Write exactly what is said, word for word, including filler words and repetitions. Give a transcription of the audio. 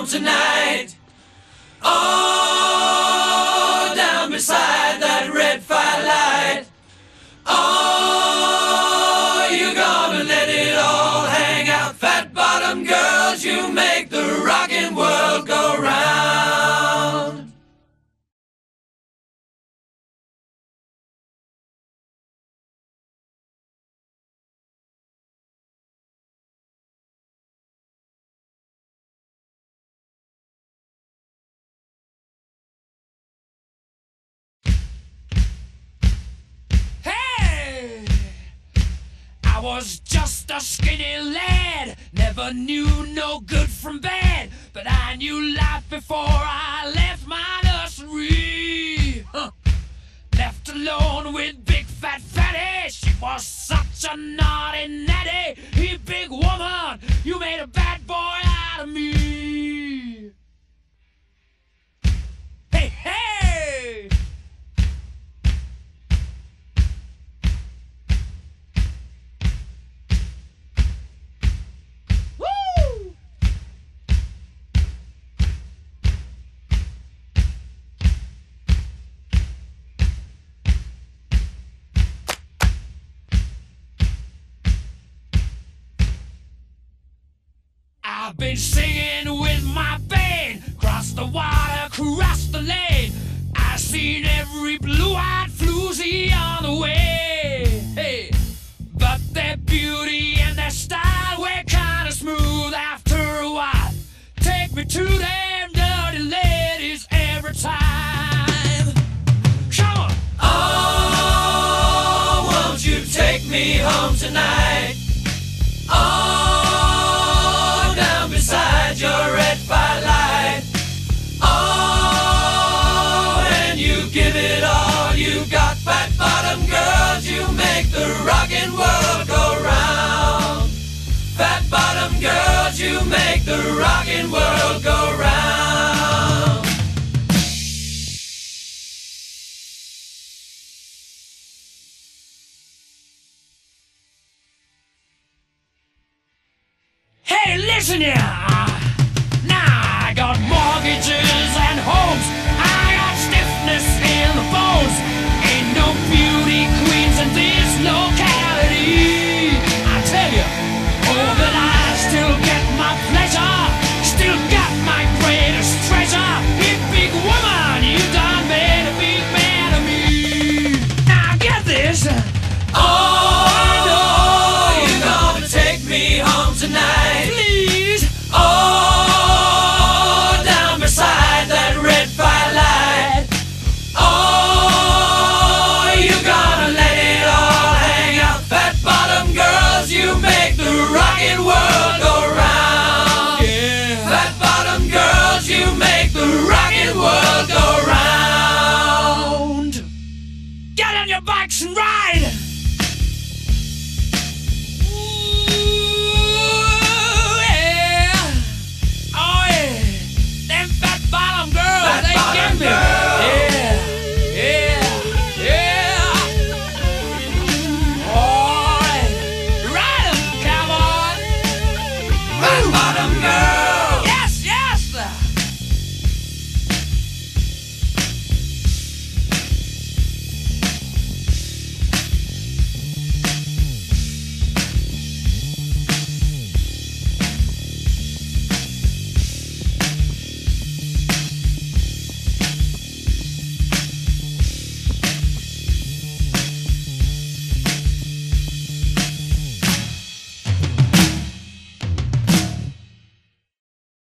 home tonight. Oh, down beside that red firelight. Oh, you're gonna let it all hang out. Fat bottom girls, you make the rockin' world go round. I was just a skinny lad, never knew no good from bad, but I knew life before I left my nursery. Huh. Left alone with big fat fatty, she was such a naughty natty. Hey, big woman, you made a bad boy out of me. Hey, hey! I've been singing with my band, cross the water, cross the lane. I've seen every blue-eyed floozy on the way. Hey, but their beauty and their style were kinda smooth after a while. Take me to them dirty ladies every time. Come on! Oh, won't you take me home tonight? Oh, down beside your red firelight. Oh, and you give it all you got. Fat bottom girls, you make the rockin' world go round. Fat bottom girls, you make the rockin' world go round. Hey, listen here!